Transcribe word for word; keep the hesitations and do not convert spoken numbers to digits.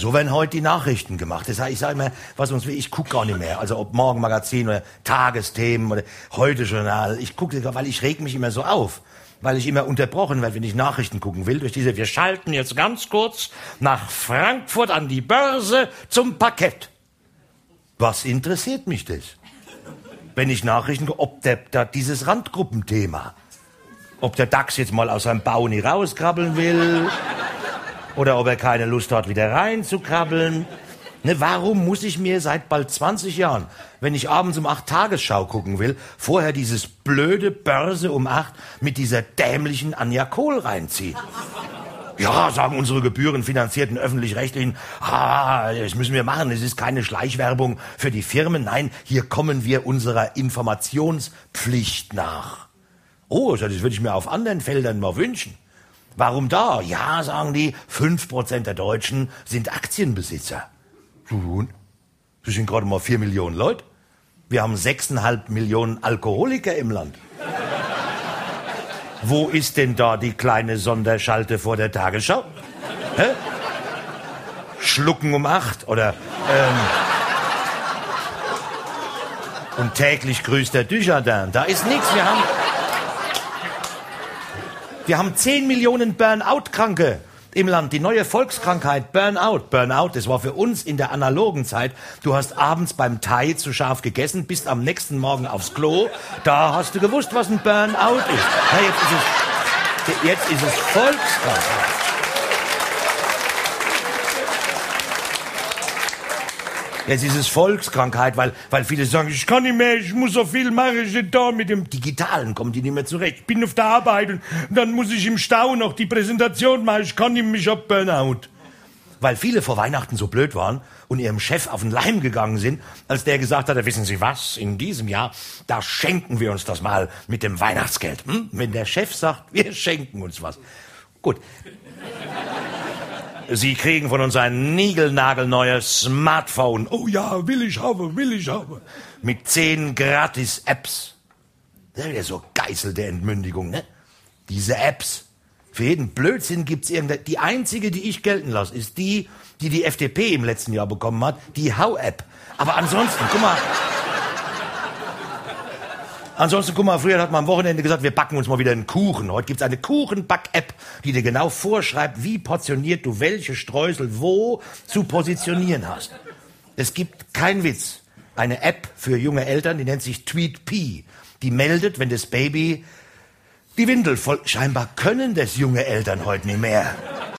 So werden heute die Nachrichten gemacht. Das heißt, ich sage immer, was uns will, ich gucke gar nicht mehr. Also ob Morgenmagazin oder Tagesthemen oder Heute-Journal. Ich gucke, weil ich reg mich immer so auf. Weil ich immer unterbrochen werde, wenn ich Nachrichten gucken will. Durch diese, wir schalten jetzt ganz kurz nach Frankfurt an die Börse zum Parkett. Was interessiert mich das? Wenn ich Nachrichten gucke, ob der, da dieses Randgruppenthema, ob der DAX jetzt mal aus seinem Bau nie rauskrabbeln will oder ob er keine Lust hat, wieder reinzukrabbeln. Ne, warum muss ich mir seit bald zwanzig Jahren, wenn ich abends um acht Tagesschau gucken will, vorher dieses blöde Börse um acht mit dieser dämlichen Anja Kohl reinziehen? Ja, sagen unsere gebührenfinanzierten Öffentlich-Rechtlichen, ah, das müssen wir machen, es ist keine Schleichwerbung für die Firmen. Nein, hier kommen wir unserer Informationspflicht nach. Oh, das würde ich mir auf anderen Feldern mal wünschen. Warum da? Ja, sagen die, fünf Prozent der Deutschen sind Aktienbesitzer. Und? Das sind gerade mal vier Millionen Leute. Wir haben sechseinhalb Millionen Alkoholiker im Land. Wo ist denn da die kleine Sonderschalte vor der Tagesschau? Hä? Schlucken um acht oder ähm, und täglich grüßt der Dujardin. Da ist nichts. Wir haben wir haben zehn Millionen Burnout-Kranke im Land. Die neue Volkskrankheit Burnout. Burnout, das war für uns in der analogen Zeit. Du hast abends beim Thai zu scharf gegessen, bist am nächsten Morgen aufs Klo. Da hast du gewusst, was ein Burnout ist. Na, jetzt ist es, jetzt ist es Volkskrankheit. Jetzt ist es Volkskrankheit, weil, weil viele sagen, ich kann nicht mehr, ich muss so viel machen, ich nicht da mit dem Digitalen, kommen die nicht mehr zurecht. Ich bin auf der Arbeit und dann muss ich im Stau noch die Präsentation machen, ich kann nicht mehr, ich hab Burnout. Weil viele vor Weihnachten so blöd waren und ihrem Chef auf den Leim gegangen sind, als der gesagt hat, wissen Sie was, in diesem Jahr, da schenken wir uns das mal mit dem Weihnachtsgeld. Hm? Wenn der Chef sagt, wir schenken uns was. Gut. Sie kriegen von uns ein niegelnagelneues Smartphone. Oh ja, will ich haben, will ich haben. Mit zehn Gratis-Apps. Das ist ja so Geißel der Entmündigung, ne? Diese Apps. Für jeden Blödsinn gibt's irgendeine. Die einzige, die ich gelten lasse, ist die, die die F D P im letzten Jahr bekommen hat. Die Hau-App. Aber ansonsten, guck mal. Ansonsten, guck mal, früher hat man am Wochenende gesagt, wir backen uns mal wieder einen Kuchen. Heute gibt's eine Kuchenback-App, die dir genau vorschreibt, wie portioniert du welche Streusel wo zu positionieren hast. Es gibt, kein Witz, eine App für junge Eltern, die nennt sich TweetP. Die meldet, wenn das Baby die Windel voll... Scheinbar können das junge Eltern heute nicht mehr.